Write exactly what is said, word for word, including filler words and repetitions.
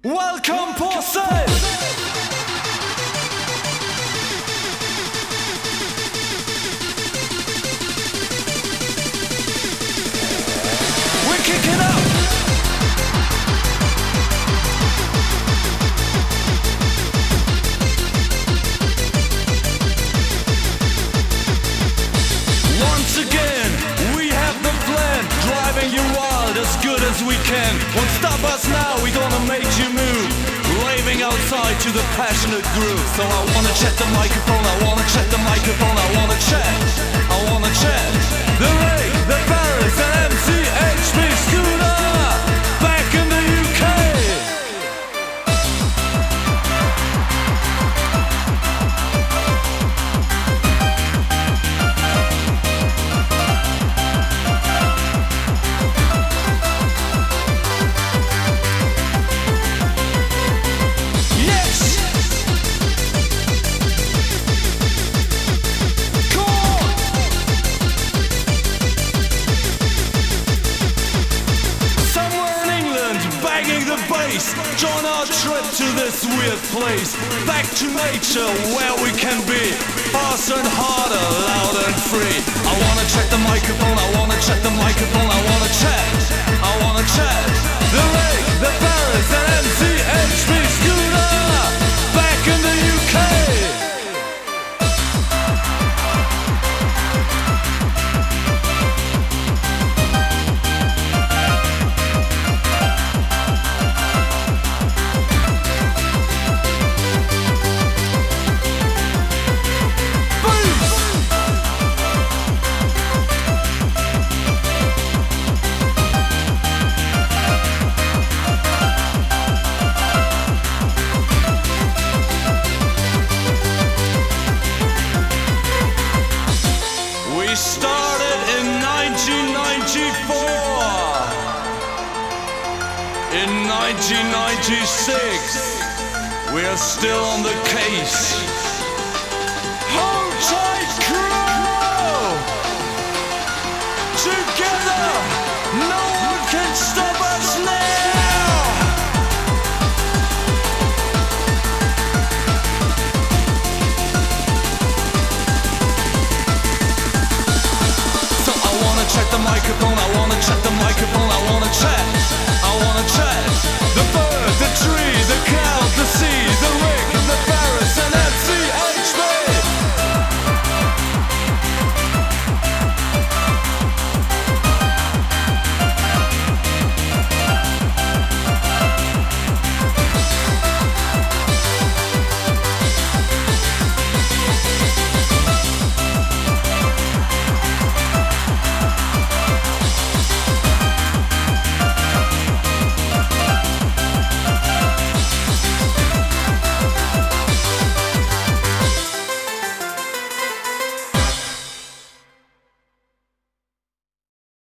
Welcome Porcel! We're kicking up! Once again, we have the plan, driving you wild as good as we can. Won't stop us now, we gonna make you move, raving outside to the passionate groove. So I wanna check the microphone, I wanna check the microphone, I wanna check, I wanna check. The Ray, the Paris, and M C H P Scooter, back in the U K. Join our trip to this weird place, back to nature where we can be faster and harder, loud and free. I wanna check the microphone, I wanna check the microphone, I wanna check, I wanna check. The Ray, the Paris, and M C H P Scooter, back in the U K. We started in nineteen ninety-four. In nineteen ninety-six, we're still on the case. Hold tight, crew! Together, no one can stop us now! Check the microphone, I wanna check the microphone, I wanna check, I wanna check.